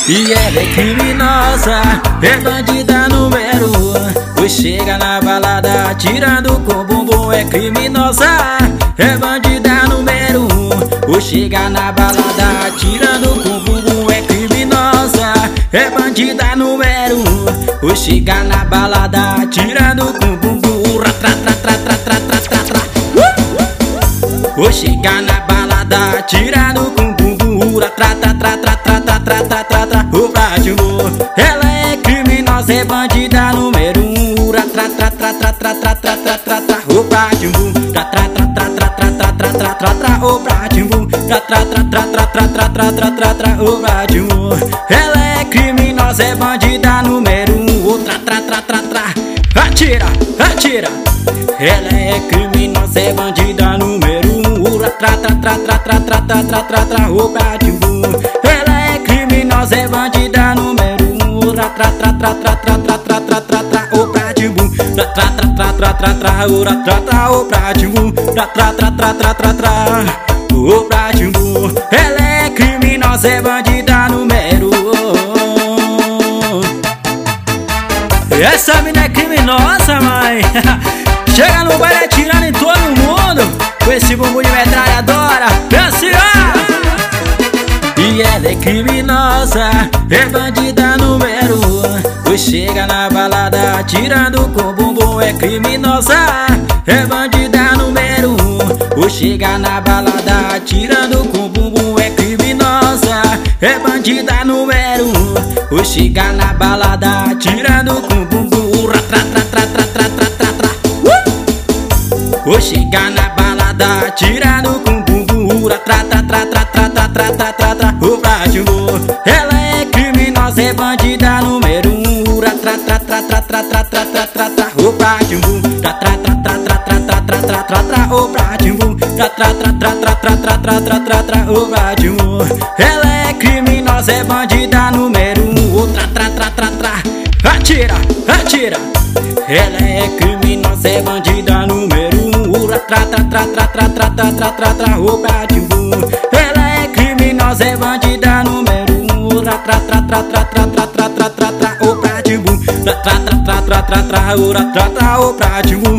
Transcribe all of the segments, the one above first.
E ela é criminosa, é bandida número 1. Pois chega na balada tirando com bumbum. É criminosa, é bandida número 1. Pois chega na balada tirando com bumbum. É criminosa, é bandida número 1. Pois chega na balada tirando com bumbum. Pois chega na balada tirando com bumbum. O Bratimbu, ela é criminosa, é bandida número 1. O Bratimbu, o Bratimbu, o Bratimbu, ela é criminosa, é bandida número 1. Atira, atira. Ela é criminosa, é bandida número 1. O Bratimbu, ela é criminosa, é bandida número 1. O Bratimbu, o Bratimbu, o Bratimbu, ela é criminosa, é bandida número 1. Essa mina é criminosa, mãe. Chega no baile atirando em todo mundo com esse bumbum de metralhadora. Assim, ó. E ela é criminosa, é bandida número 1. Pois chega na balada atirando com bumbum. É criminosa, é bandida número 1. Pois chega na balada atirando com bumbum. É criminosa, é bandida número 1. Pois chega na balada atirando com bumbum. Pois chega na balada atirando com bumbum. O Bratimbu, ela é criminosa, é bandida número 1. O Bratimbu, o Bratimbu, o Bratimbu, ela é criminosa, é bandida número 1. Atira, atira. Ela é criminosa, é bandida número 1. O Bratimbu, ela é criminosa, é bandida número 1. O Bratimbu,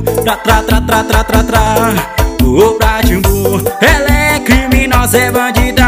o Bratimbu, ela é criminosa, é bandida